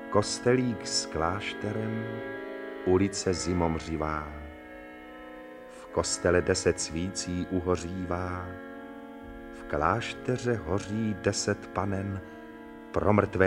Kostelík s klášterem, ulice zimomřivá. V kostele 10 svící uhořívá, v klášteře hoří 10 panen pro mrtvé